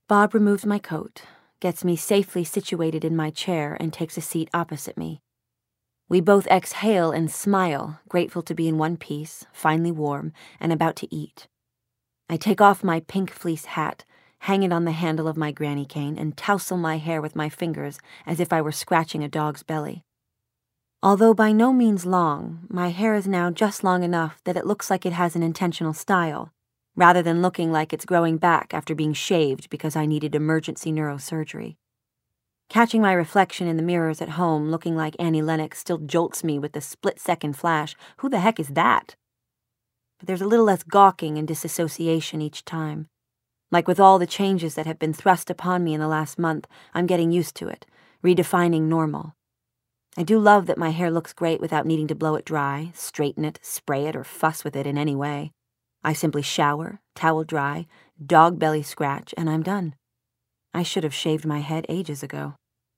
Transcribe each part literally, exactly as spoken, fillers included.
Bob removes my coat, gets me safely situated in my chair, and takes a seat opposite me. We both exhale and smile, grateful to be in one piece, finally warm, and about to eat. I take off my pink fleece hat, hang it on the handle of my granny cane, and tousle my hair with my fingers as if I were scratching a dog's belly. Although by no means long, my hair is now just long enough that it looks like it has an intentional style, rather than looking like it's growing back after being shaved because I needed emergency neurosurgery. Catching my reflection in the mirrors at home looking like Annie Lennox still jolts me with the split-second flash, who the heck is that? But there's a little less gawking and disassociation each time. Like with all the changes that have been thrust upon me in the last month, I'm getting used to it, redefining normal. I do love that my hair looks great without needing to blow it dry, straighten it, spray it, or fuss with it in any way. I simply shower, towel dry, dog belly scratch, and I'm done. I should have shaved my head ages ago.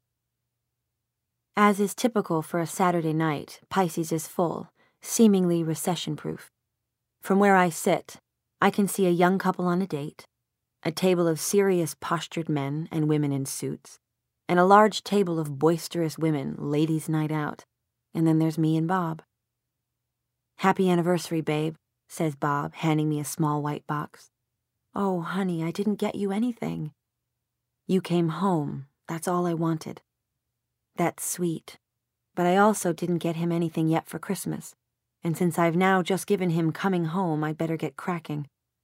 As is typical for a Saturday night, Pisces is full, seemingly recession-proof. From where I sit, I can see a young couple on a date, a table of serious postured men and women in suits, and a large table of boisterous women, ladies' night out, and then there's me and Bob. "Happy anniversary, babe," says Bob, handing me a small white box. "Oh, honey, I didn't get you anything." "You came home, that's all I wanted." That's sweet, but I also didn't get him anything yet for Christmas, and since I've now just given him coming home, I'd better get cracking.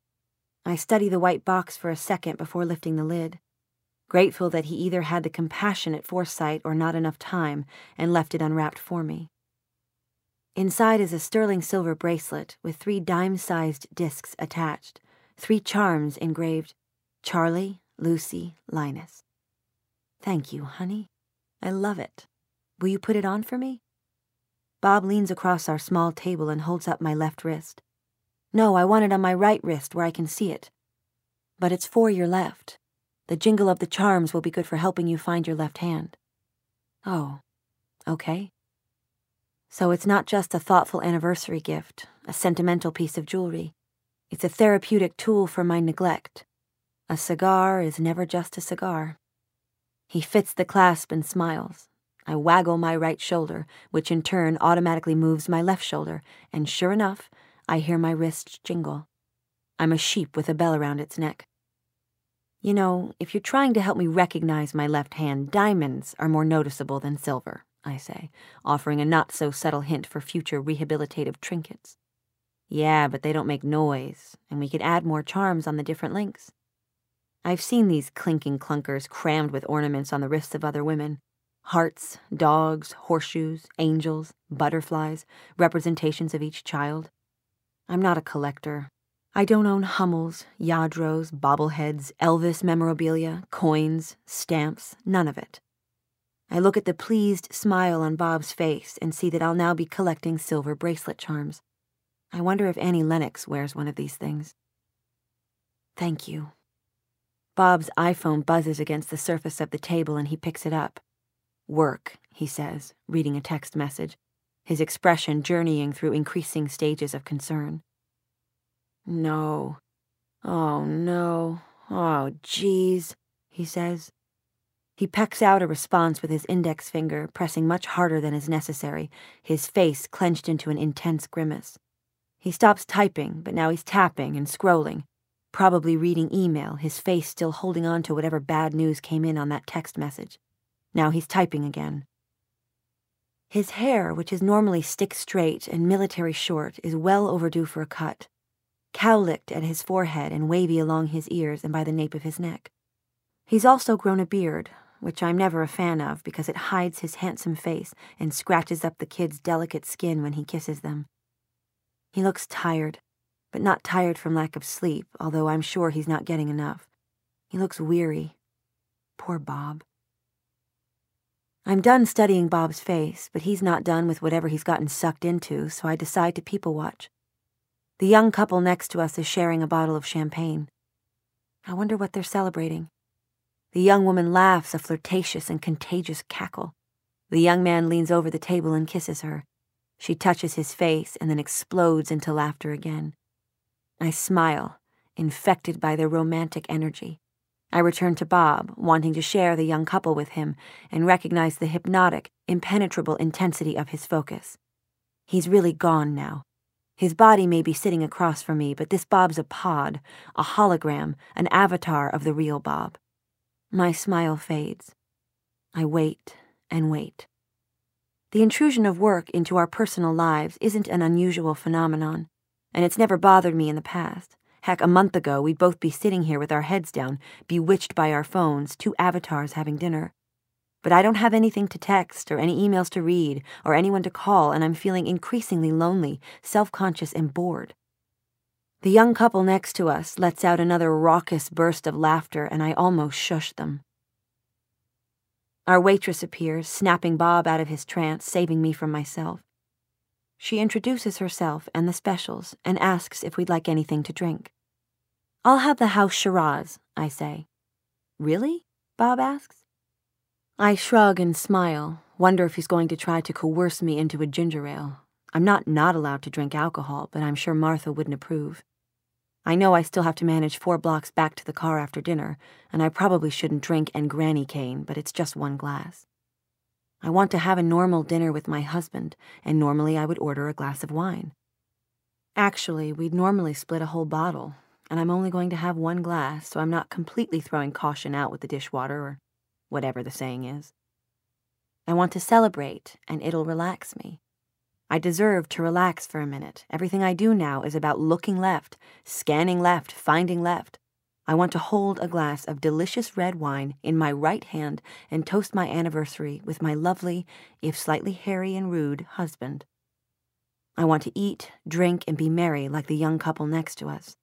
I study the white box for a second before lifting the lid, grateful that he either had the compassionate foresight or not enough time and left it unwrapped for me. Inside is a sterling silver bracelet with three dime-sized discs attached, three charms engraved, Charlie, Lucy, Linus. "Thank you, honey. I love it. Will you put it on for me?" Bob leans across our small table and holds up my left wrist. "No, I want it on my right wrist where I can see it. But it's for your left. The jingle of the charms will be good for helping you find your left hand." "Oh, okay." So it's not just a thoughtful anniversary gift, a sentimental piece of jewelry. It's a therapeutic tool for my neglect. A cigar is never just a cigar. He fits the clasp and smiles. I waggle my right shoulder, which in turn automatically moves my left shoulder, and sure enough, I hear my wrist jingle. I'm a sheep with a bell around its neck. "You know, if you're trying to help me recognize my left hand, diamonds are more noticeable than silver," I say, offering a not-so-subtle hint for future rehabilitative trinkets. "Yeah, but they don't make noise, and we could add more charms on the different links." I've seen these clinking clunkers crammed with ornaments on the wrists of other women. Hearts, dogs, horseshoes, angels, butterflies, representations of each child. I'm not a collector. I don't own Hummels, Yadros, bobbleheads, Elvis memorabilia, coins, stamps, none of it. I look at the pleased smile on Bob's face and see that I'll now be collecting silver bracelet charms. I wonder if Annie Lennox wears one of these things. "Thank you." Bob's iPhone buzzes against the surface of the table and he picks it up. "Work," he says, reading a text message, his expression journeying through increasing stages of concern. "No. Oh, no. Oh, geez," he says. He pecks out a response with his index finger, pressing much harder than is necessary, his face clenched into an intense grimace. He stops typing, but now he's tapping and scrolling, probably reading email, his face still holding on to whatever bad news came in on that text message. Now he's typing again. His hair, which is normally stick-straight and military short, is well overdue for a cut, cowlicked at his forehead and wavy along his ears and by the nape of his neck. He's also grown a beard, which I'm never a fan of because it hides his handsome face and scratches up the kids' delicate skin when he kisses them. He looks tired, but not tired from lack of sleep, although I'm sure he's not getting enough. He looks weary. Poor Bob. I'm done studying Bob's face, but he's not done with whatever he's gotten sucked into, so I decide to people watch. The young couple next to us is sharing a bottle of champagne. I wonder what they're celebrating. The young woman laughs a flirtatious and contagious cackle. The young man leans over the table and kisses her. She touches his face and then explodes into laughter again. I smile, infected by their romantic energy. I return to Bob, wanting to share the young couple with him and recognize the hypnotic, impenetrable intensity of his focus. He's really gone now. His body may be sitting across from me, but this Bob's a pod, a hologram, an avatar of the real Bob. My smile fades. I wait and wait. The intrusion of work into our personal lives isn't an unusual phenomenon, and it's never bothered me in the past. Heck, a month ago, we'd both be sitting here with our heads down, bewitched by our phones, two avatars having dinner. But I don't have anything to text or any emails to read or anyone to call, and I'm feeling increasingly lonely, self-conscious, and bored. The young couple next to us lets out another raucous burst of laughter, and I almost shush them. Our waitress appears, snapping Bob out of his trance, saving me from myself. She introduces herself and the specials and asks if we'd like anything to drink. "I'll have the house Shiraz," I say. "Really?" Bob asks. I shrug and smile, wonder if he's going to try to coerce me into a ginger ale. I'm not not allowed to drink alcohol, but I'm sure Martha wouldn't approve. I know I still have to manage four blocks back to the car after dinner, and I probably shouldn't drink and granny cane, but it's just one glass. I want to have a normal dinner with my husband, and normally I would order a glass of wine. Actually, we'd normally split a whole bottle, and I'm only going to have one glass, so I'm not completely throwing caution out with the dishwater or whatever the saying is. I want to celebrate, and it'll relax me. I deserve to relax for a minute. Everything I do now is about looking left, scanning left, finding left. I want to hold a glass of delicious red wine in my right hand and toast my anniversary with my lovely, if slightly hairy and rude, husband. I want to eat, drink, and be merry like the young couple next to us.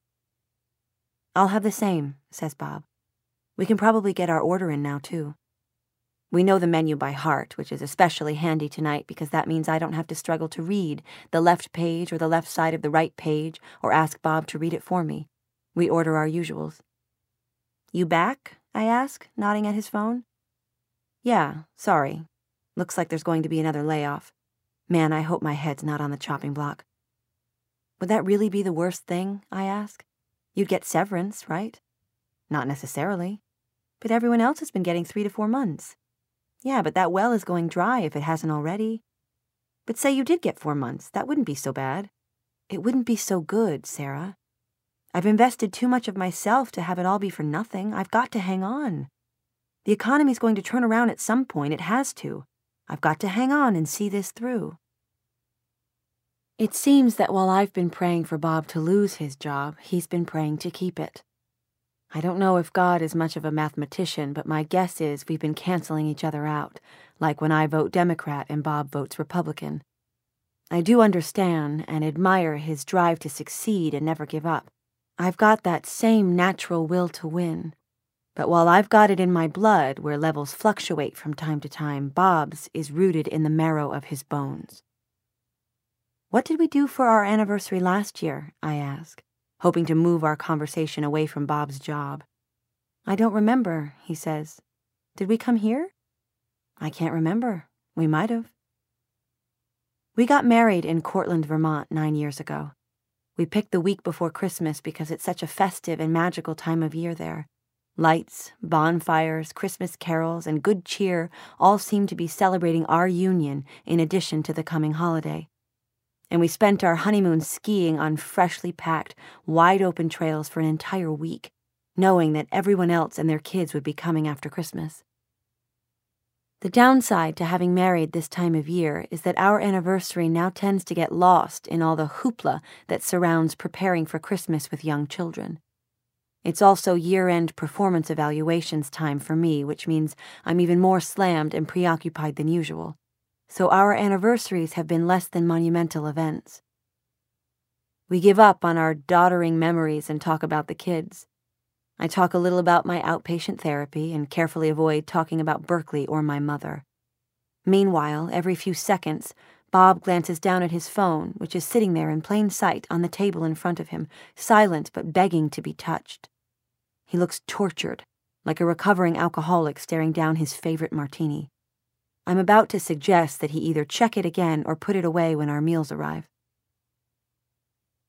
"I'll have the same," says Bob. "We can probably get our order in now, too." We know the menu by heart, which is especially handy tonight because that means I don't have to struggle to read the left page or the left side of the right page or ask Bob to read it for me. We order our usuals. "You back?" I ask, nodding at his phone. "Yeah, sorry. Looks like there's going to be another layoff. Man, I hope my head's not on the chopping block." "Would that really be the worst thing?" I ask. "You'd get severance, right?" "Not necessarily. But everyone else has been getting three to four months. "Yeah, but that well is going dry if it hasn't already." "But say you did get four months, that wouldn't be so bad." "It wouldn't be so good, Sarah. I've invested too much of myself to have it all be for nothing. I've got to hang on. The economy's going to turn around at some point. It has to. I've got to hang on and see this through." It seems that while I've been praying for Bob to lose his job, he's been praying to keep it. I don't know if God is much of a mathematician, but my guess is we've been canceling each other out, like when I vote Democrat and Bob votes Republican. I do understand and admire his drive to succeed and never give up. I've got that same natural will to win. But while I've got it in my blood, where levels fluctuate from time to time, Bob's is rooted in the marrow of his bones. "What did we do for our anniversary last year?" I ask, hoping to move our conversation away from Bob's job. "I don't remember," he says. "Did we come here?" "I can't remember. We might have." We got married in Cortland, Vermont, nine years ago. We picked the week before Christmas because it's such a festive and magical time of year there. Lights, bonfires, Christmas carols, and good cheer all seem to be celebrating our union in addition to the coming holiday. And we spent our honeymoon skiing on freshly packed, wide-open trails for an entire week, knowing that everyone else and their kids would be coming after Christmas. The downside to having married this time of year is that our anniversary now tends to get lost in all the hoopla that surrounds preparing for Christmas with young children. It's also year-end performance evaluations time for me, which means I'm even more slammed and preoccupied than usual. So our anniversaries have been less than monumental events. We give up on our doddering memories and talk about the kids. I talk a little about my outpatient therapy and carefully avoid talking about Berkeley or my mother. Meanwhile, every few seconds, Bob glances down at his phone, which is sitting there in plain sight on the table in front of him, silent but begging to be touched. He looks tortured, like a recovering alcoholic staring down his favorite martini. I'm about to suggest that he either check it again or put it away when our meals arrive.